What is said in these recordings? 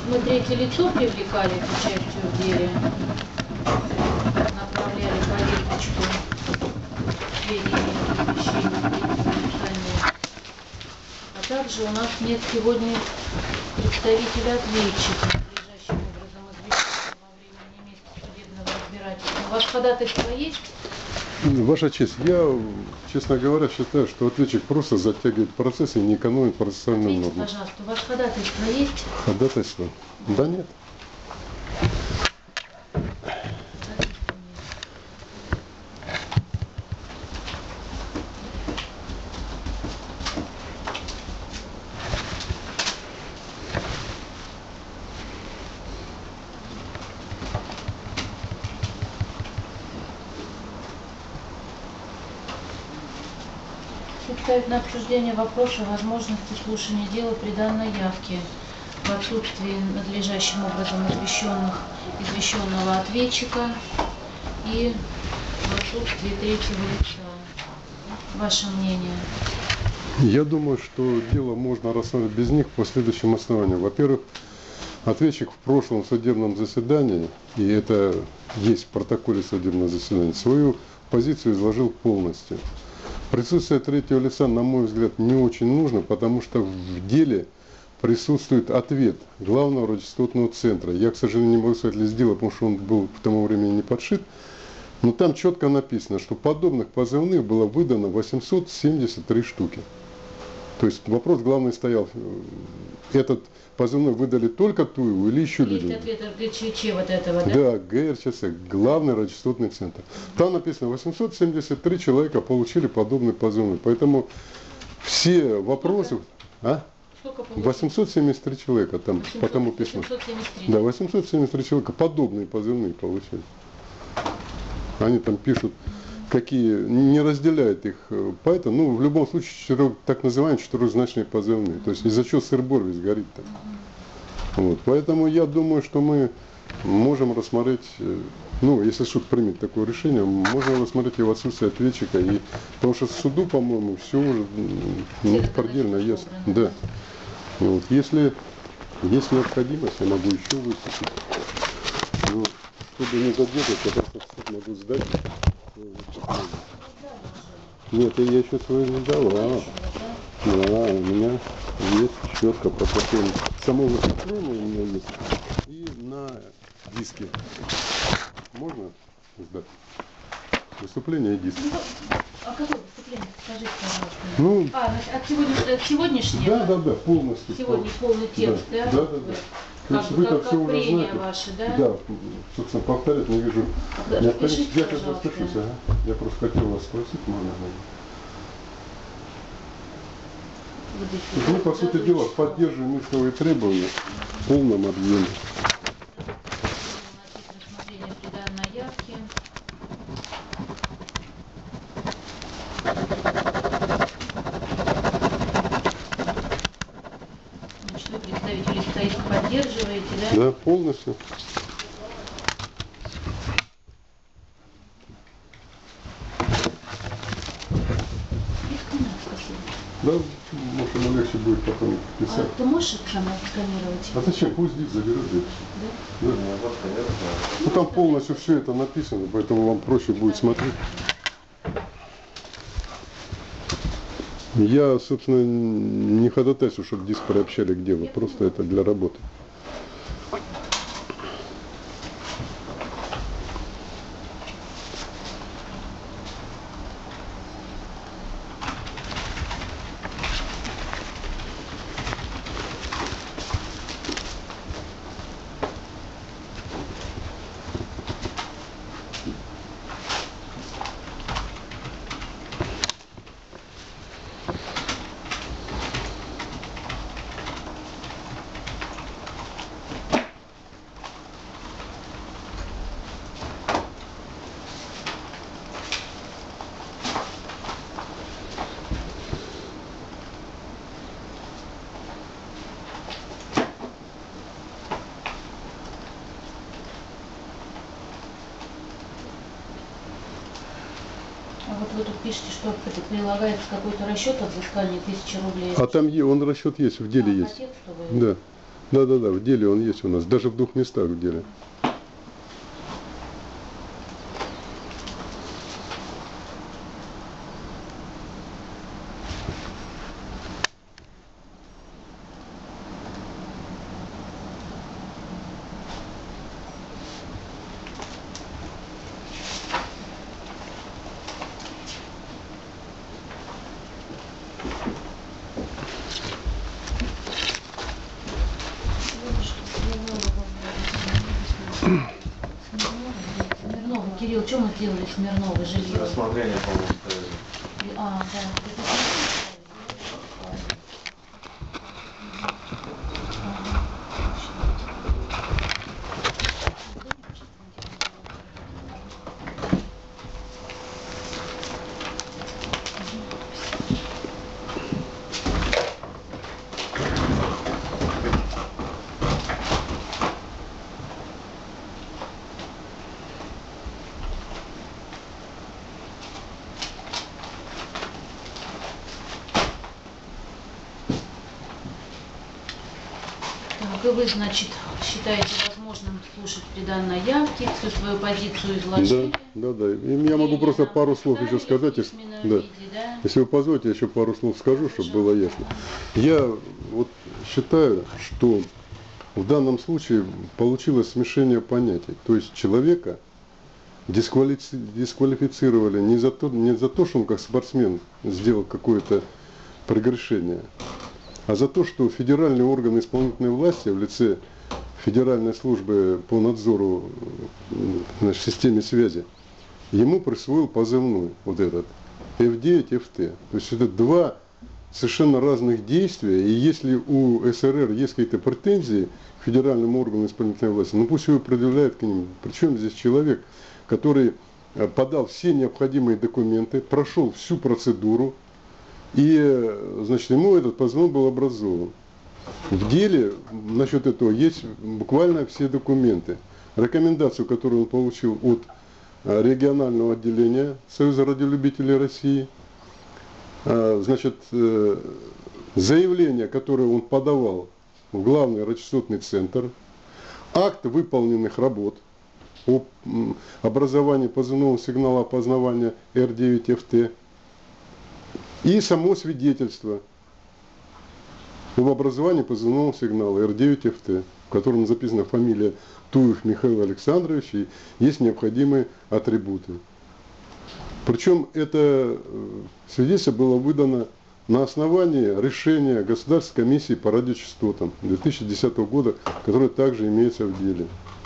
мы третье лицо привлекали к участию в деле, направляли повесточку сведения о извещении третьего лица нет. А также у нас нет сегодня представителя ответчика, надлежащим образом извещенного во времени и месте судебного разбирательства. У вас ходатайство есть? Ваша честь, я, честно говоря, считаю, что ответчик просто затягивает процесс и не экономит процессуальным нормам. Пожалуйста, у вас ходатайство есть? Ходатайство? Да нет. Суд ставит на обсуждение вопрос о возможности слушания дела при данной явке в отсутствии надлежащим образом извещенного ответчика и в отсутствии третьего лица. Ваше мнение? Я думаю, что дело можно рассмотреть без них по следующим основаниям. Во-первых, ответчик в прошлом судебном заседании, и это есть в протоколе судебного заседания, свою позицию изложил полностью. Присутствие третьего лица, на мой взгляд, не очень нужно, потому что в деле присутствует ответ главного радиочастотного центра. Я, к сожалению, не могу сказать ли сделать, потому что он был к тому времени не подшит. Но там четко написано, что подобных позывных было выдано 873 штуки. То есть вопрос главный стоял, этот позывной выдали только Туеву или еще люди? Есть ответ ГЧЧ вот этого, да? Да, ГРЧС, главный радиочастотный центр. Там написано, 873 человека получили подобный позывной. Поэтому все вопросы... А? 873 человека там 800, потому писано. 873. Да, 873 человека подобные позывные получили. Они там пишут, какие, не разделяют их, поэтому, ну, в любом случае, так называемые четырехзначные позывные. То есть из-за чего сыр-бор весь горит там. Вот, поэтому я думаю, что мы можем рассмотреть, ну, если суд примет такое решение, можно рассмотреть и в отсутствие ответчика, и, потому что суду, по-моему, все уже предельно ясно. Да. Вот, если есть необходимость, я могу еще выступить. Но, чтобы не задержать, я просто в суд могу сдать. Нет, я еще свою не дала. Да, у меня есть четко протокол. Само выступление у меня есть. И на диске. Можно сдать? Выступление и диск. А какое выступление? Скажите, пожалуйста. Ну, от сегодняшнего? Да, полностью. Сегодня полный текст, да? Да. Как прения ваши, да? Да, собственно, повторять не вижу. Я сейчас распишусь, ага. Я просто хотел вас спросить, можно. Мы, по сути дела, поддерживаем исковые требования в полном объеме. Значит, вы представители стоит поддерживаете, да? Да, полностью. Да, может, ему легче будет потом писать. А ты можешь сама сканировать? А зачем? Пусть здесь заберет. Да? Да. Ну, там полностью все это написано, поэтому вам проще будет смотреть. Я, собственно, не ходатайствую, чтобы диск приобщали к делу, просто это для работы. А вот вы тут пишете, что прилагается какой-то расчет от взыскания 1000 рублей. А там он расчет есть, в деле есть. Хотел, чтобы... Да. Да-да-да, в деле он есть у нас, даже в 2 местах в деле. Смирнова. Кирилл, что мы сделали Смирнова жилье? Рассмотрение, по-моему, ставили. А, да. Так, и вы, значит, считаете возможным слушать при данной явке, всю свою позицию изложили? Да. И я могу просто пару слов еще сказать. Да. Если вы позволите, я еще пару слов скажу, чтобы было ясно. Я вот считаю, что в данном случае получилось смешение понятий. То есть человека дисквалифицировали не за то, что он как спортсмен сделал какое-то прегрешение, а за то, что федеральные органы исполнительной власти в лице Федеральной службы по надзору в системе связи ему присвоил позывной вот этот F9, FT. То есть это 2 совершенно разных действия. И если у СРР есть какие-то претензии к федеральным органам исполнительной власти, ну пусть его предъявляют к ним. Причем здесь человек, который подал все необходимые документы, прошел всю процедуру, и, значит, ему этот позывной был образован. В деле насчет этого есть буквально все документы. Рекомендацию, которую он получил от регионального отделения Союза радиолюбителей России, значит, заявление, которое он подавал в главный радиочастотный центр, акт выполненных работ о образовании позывного сигнала опознавания R9FT и само свидетельство об образовании позывного сигнала R9FT, в котором записана фамилия Туев Михаил Александрович и есть необходимые атрибуты. Причем это свидетельство было выдано на основании решения Государственной комиссии по радиочастотам 2010 года, которое также имеется в деле.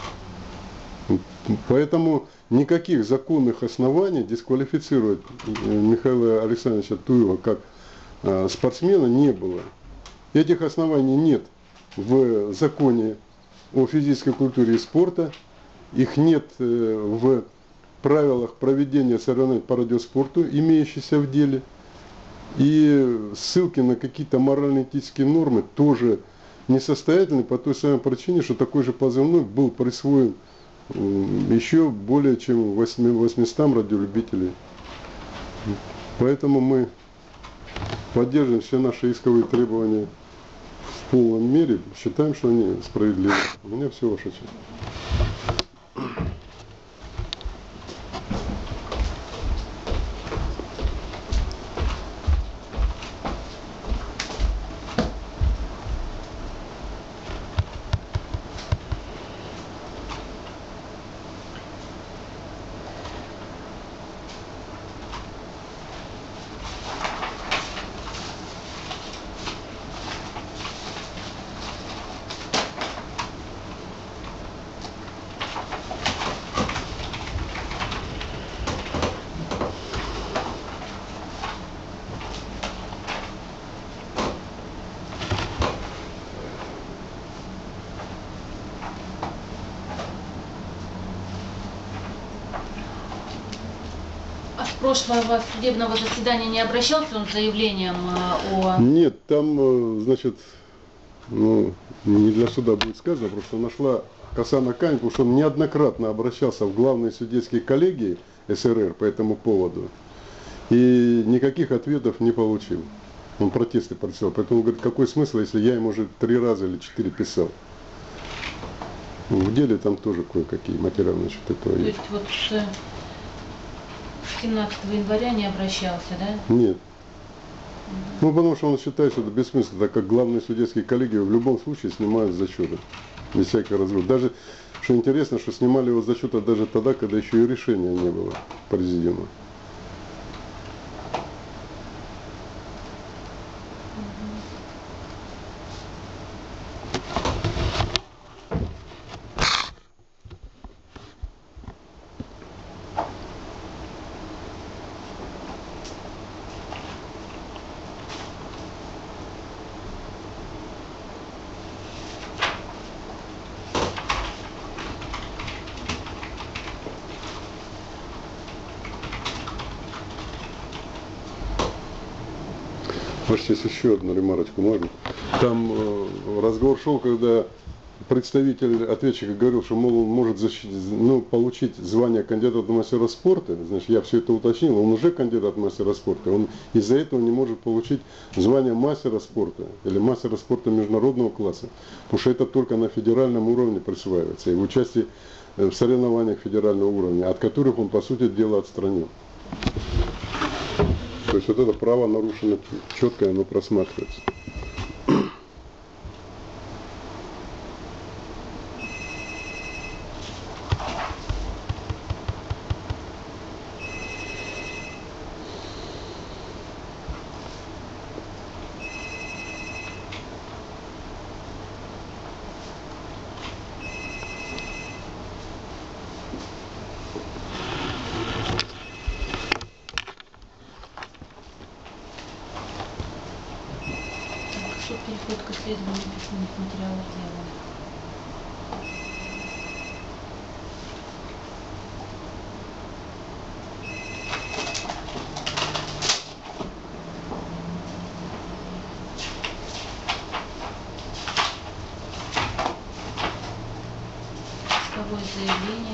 Поэтому никаких законных оснований дисквалифицировать Михаила Александровича Туева как спортсмена не было. Этих оснований нет в законе о физической культуре и спорта, их нет в правилах проведения соревнований по радиоспорту, имеющихся в деле. И ссылки на какие-то морально-этические нормы тоже несостоятельны по той самой причине, что такой же позывной был присвоен еще более чем 800 радиолюбителей. Поэтому мы поддерживаем все наши исковые требования в полном мере, считаем, что они справедливы. У меня все, Ваша честь. Прошлого судебного заседания не обращался он с заявлением о... Нет, там, значит, ну, не для суда будет сказано, просто нашла коса на камень, потому что он неоднократно обращался в главные судейские коллегии СРР по этому поводу и никаких ответов не получил. Он протесты присылал. Поэтому он говорит, какой смысл, если я ему уже 3 раза или 4 писал. В деле там тоже кое-какие материалы насчет этого То есть. есть вот с 17 января не обращался, да? Нет. Ну, потому что он считает, что это бессмысленно, так как главные судейские коллеги в любом случае снимают с зачета. Без всякого разговора. Даже, что интересно, что снимали его с зачета даже тогда, когда еще и решения не было президиума. Ваша честь, еще одну ремарочку можно? Там разговор шел, когда представитель ответчика говорил, что, мол, он может получить звание кандидата в мастера спорта. Значит, я все это уточнил, он уже кандидат в мастера спорта. Он из-за этого не может получить звание мастера спорта или мастера спорта международного класса. Потому что это только на федеральном уровне присваивается. И в участии в соревнованиях федерального уровня, от которых он, по сути дела, отстранен. То есть вот это право нарушено четко, оно просматривается. Суд переходит к исследованию письменных материалов дела. Исковое заявление.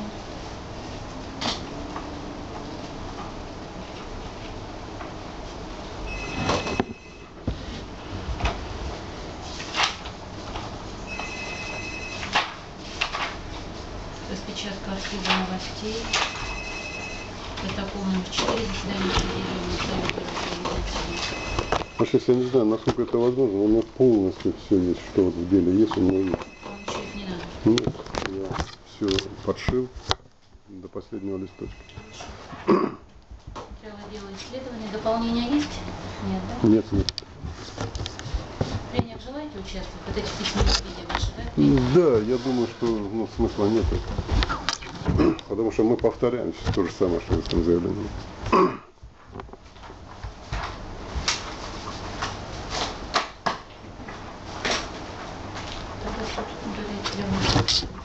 Распечатка архива новостей. Протокол номер 4. Заседание Президиума Совета Руководителей. Потому что я не знаю, насколько это возможно, у меня полностью все есть, что вот в деле есть, у меня есть. Вам ничего их не надо. Нет, я все подшил до последнего листочка. Материалы дела исследования. Дополнения есть? Нет, да? Нет, нет. В прениях желаете участвовать? Вот эти письменные видео ваши, да? Да, я думаю, что смысла нет. Потому что мы повторяем то же самое, что в этом заявлении. Тогда суд удаляет для